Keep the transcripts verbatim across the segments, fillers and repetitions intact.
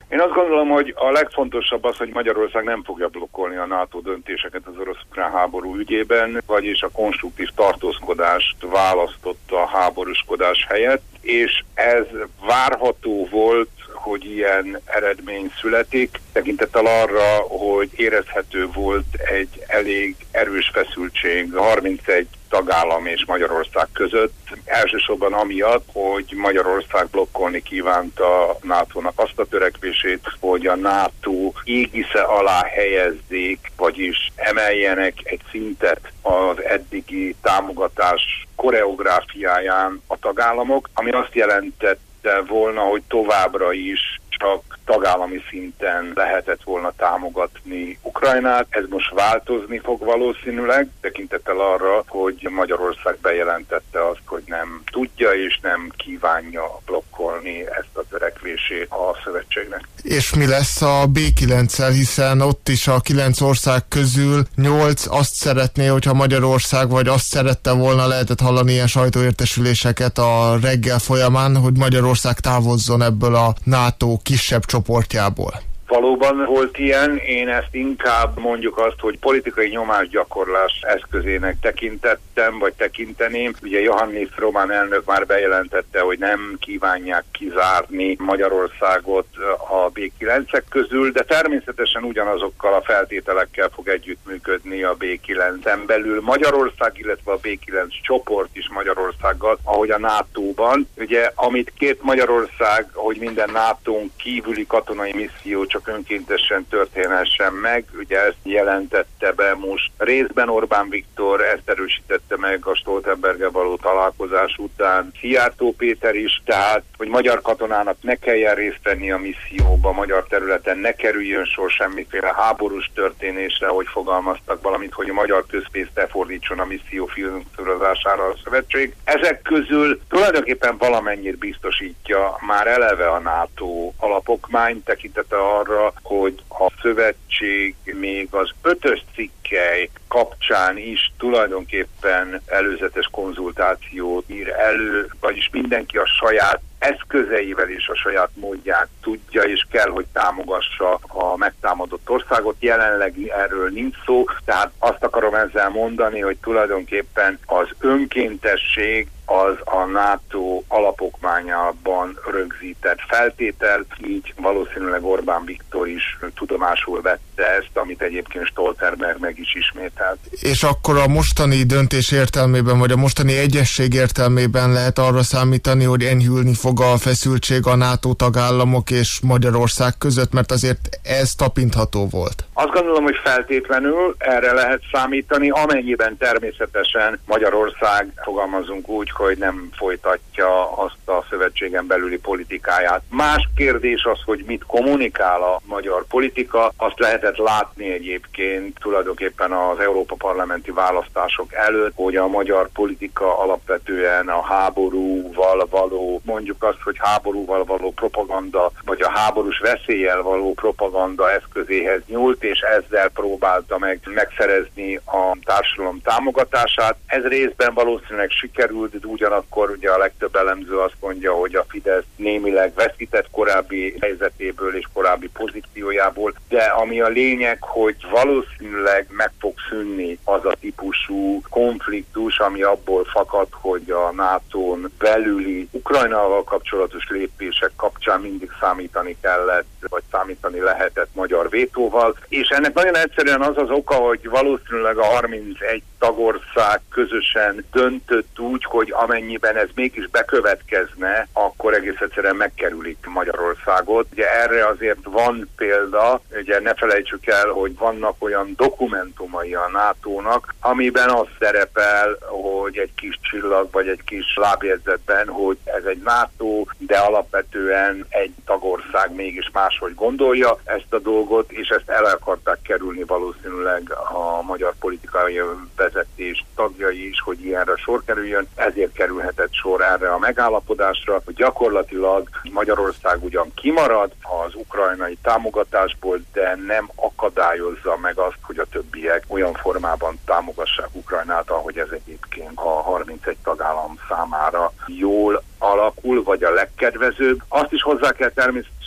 Én azt gondolom, hogy a legfontosabb az, hogy Magyarország nem fogja blokkolni a NATO döntéseket az orosz-ukrán háború ügyében, vagyis a konstruktív tartózkodást választotta a háborúskodás helyett, és ez várható volt, hogy ilyen eredmény születik, tekintettel arra, hogy érezhető volt egy elég erős feszültség harmincegy tagállam és Magyarország között, elsősorban amiatt, hogy Magyarország blokkolni kívánta a nátónak azt a törekvését, hogy a NATO égisze alá helyezzék, vagyis emeljenek egy szintet az eddigi támogatás koreográfiáján a tagállamok, ami azt jelentette volna, hogy továbbra is csak tagállami szinten lehetett volna támogatni Ukrajnát. Ez most változni fog valószínűleg, tekintettel arra, hogy Magyarország bejelentette azt, hogy nem tudja és nem kívánja blokkolni ezt a törekvését a szövetségnek. És mi lesz a bé kilenccel, hiszen ott is a kilenc ország közül nyolc azt szeretné, hogyha Magyarország, vagy azt szerette volna, lehetett hallani ilyen sajtóértesüléseket a reggel folyamán, hogy Magyarország távozzon ebből a NATO kisebb csoportjából. Valóban volt ilyen, én ezt inkább mondjuk azt, hogy politikai nyomásgyakorlás eszközének tekintettem, vagy tekinteném. Ugye Johannes román elnök már bejelentette, hogy nem kívánják kizárni Magyarországot a bé kilencek közül, de természetesen ugyanazokkal a feltételekkel fog együttműködni a bé kilencen belül Magyarország, illetve a bé kilenc csoport is Magyarországgal, ahogy a nátóban. Ugye, amit két Magyarország, hogy minden nátón kívüli katonai misszió csak önkéntesen történhessen meg. Ugye ezt jelentette be most részben Orbán Viktor, ezt erősítette meg a Stoltenberggel való találkozás után Szijjártó Péter is, tehát hogy magyar katonának ne kelljen részt venni a misszióba, magyar területen ne kerüljön sor semmiféle háborús történésre, hogy fogalmaztak, valamint hogy a magyar közpénzt ne fordítson a misszió finanszírozására a szövetség. Ezek közül tulajdonképpen valamennyit biztosítja már eleve a NATO alapokmány, tekintete arra, hogy a szövetség még az ötös cikkely kapcsán is tulajdonképpen előzetes konzultációt ír elő, vagyis mindenki a saját eszközeivel és a saját módját tudja és kell, hogy támogassa a megtámadott országot. Jelenleg erről nincs szó, tehát azt akarom ezzel mondani, hogy tulajdonképpen az önkéntesség az a NATO alapokmányában rögzített feltétel, így valószínűleg Orbán Viktor is tudomásul vette ezt, amit egyébként Stoltenberg meg is ismételt. És akkor a mostani döntés értelmében, vagy a mostani egyesség értelmében lehet arra számítani, hogy enyhülni fog a feszültség a NATO tagállamok és Magyarország között, mert azért ez tapintható volt. Azt gondolom, hogy feltétlenül erre lehet számítani, amennyiben természetesen Magyarország, fogalmazunk úgy, hogy nem folytatja azt a szövetségen belüli politikáját. Más kérdés az, hogy mit kommunikál a magyar politika, azt lehetett látni egyébként tulajdonképpen az Európa parlamenti választások előtt, hogy a magyar politika alapvetően a háborúval való, mondjuk azt, hogy háborúval való propaganda, vagy a háborús veszéllyel való propaganda eszközéhez nyúlt, és ezzel próbálta meg megszerezni a társadalom támogatását. Ez részben valószínűleg sikerült, de ugyanakkor ugye a legtöbb elemző azt mondja, hogy a Fidesz némileg veszített korábbi helyzetéből és korábbi pozíciójából, de ami a lényeg, hogy valószínűleg meg fog szűnni az a típusú konfliktus, ami abból fakad, hogy a nátón belüli Ukrajnával kapcsolatos lépések kapcsán mindig számítani kellett, vagy számítani lehetett magyar vétóval, és ennek nagyon egyszerűen az az oka, hogy valószínűleg a harmincegy tagország közösen döntött úgy, hogy amennyiben ez mégis bekövetkezne, akkor egész egyszerűen megkerülik Magyarországot. Ugye erre azért van példa, ugye ne felejtsük el, hogy vannak olyan dokumentumai a nátónak, amiben az szerepel, hogy egy kis csillag vagy egy kis lábjegyzetben, hogy ez egy NATO, de alapvetően egy tagország mégis máshogy gondolja ezt a dolgot, és ezt el akarták kerülni valószínűleg a magyar politikai vezetés tagjai is, hogy ilyenre sor kerüljön, ezért kerülhetett sor erre a megállapodásra, hogy gyakorlatilag Magyarország ugyan kimarad az ukrajnai támogatásból, de nem akadályozza meg azt, hogy a többiek olyan formában támogassák Ukrajnát, ahogy ez egyébként a harmincegy tagállam számára jól alakul, vagy a legkedvezőbb. Azt is hozzá kell természetesen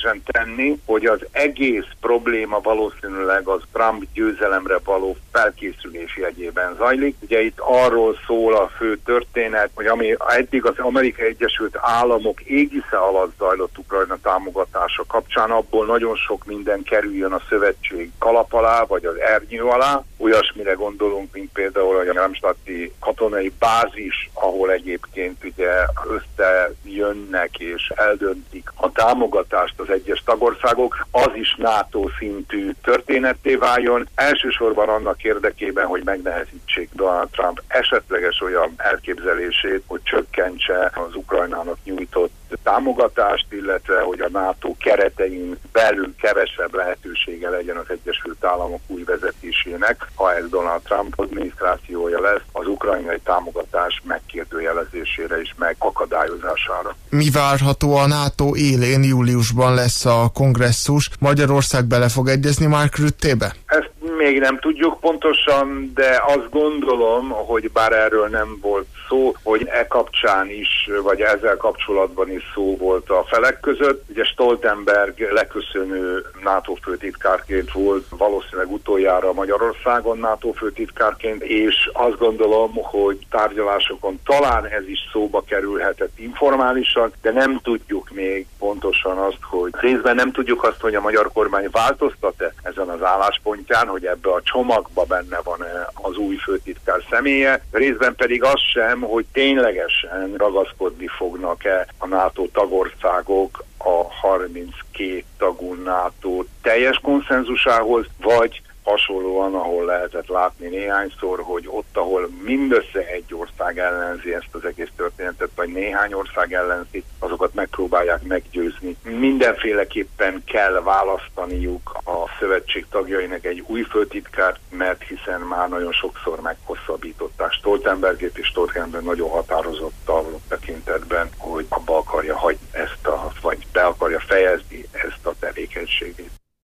természetesen tenni, hogy az egész probléma valószínűleg az Trump győzelemre való felkészülés jegyében zajlik. Ugye itt arról szól a fő történet, hogy ami eddig az Amerikai Egyesült Államok égisze alatt zajlott Ukrajna támogatása kapcsán, abból nagyon sok minden kerüljön a szövetség kalap alá, vagy az ernyő alá. Olyasmire gondolunk, mint például a Darmstadti katonai bázis, ahol egyébként ugye összejönnek és eldöntik a támogatást az egyes tagországok, az is NATO szintű történetté váljon. Elsősorban annak érdekében, hogy megnehezítsék Donald Trump esetleges olyan elképzelését, hogy csökkentse az Ukrajnának nyújtott támogatást, illetve hogy a NATO keretein belül kevesebb lehetősége legyen az Egyesült Államok új vezetésének, ha ez Donald Trump adminisztrációja lesz, az ukrajnai támogatás megkérdőjelezésére és megakadályozására. Mi várható a NATO élén? Júliusban lesz a kongresszus. Magyarország bele fog egyezni Mark Ruttébe? Ezt még nem tudjuk pontosan, de azt gondolom, hogy bár erről nem volt szó, hogy e kapcsán is, vagy ezzel kapcsolatban is szó volt a felek között. Ugye Stoltenberg leköszönő NATO főtitkárként volt valószínűleg utoljára Magyarországon NATO főtitkárként, és azt gondolom, hogy tárgyalásokon talán ez is szóba kerülhetett informálisan, de nem tudjuk még pontosan azt, hogy részben nem tudjuk azt, hogy a magyar kormány változtat-e ezen az álláspontján, hogy ebbe a csomagba benne van-e az új főtitkár személye, részben pedig az sem, hogy ténylegesen ragaszkodni fognak-e a NATO tagországok a harminckét tagú NATO teljes konszenzusához, vagy hasonlóan, ahol lehetett látni néhányszor, hogy ott, ahol mindössze egy ország ellenzi ezt az egész történetet, vagy néhány ország ellenzi, azokat megpróbálják meggyőzni. Mindenféleképpen kell választaniuk a szövetség tagjainak egy új főtitkárt, mert hiszen már nagyon sokszor meghosszabbították Stoltenbergét, és Stoltenberg nagyon határozott a tekintetben, hogy abba akarja hagyni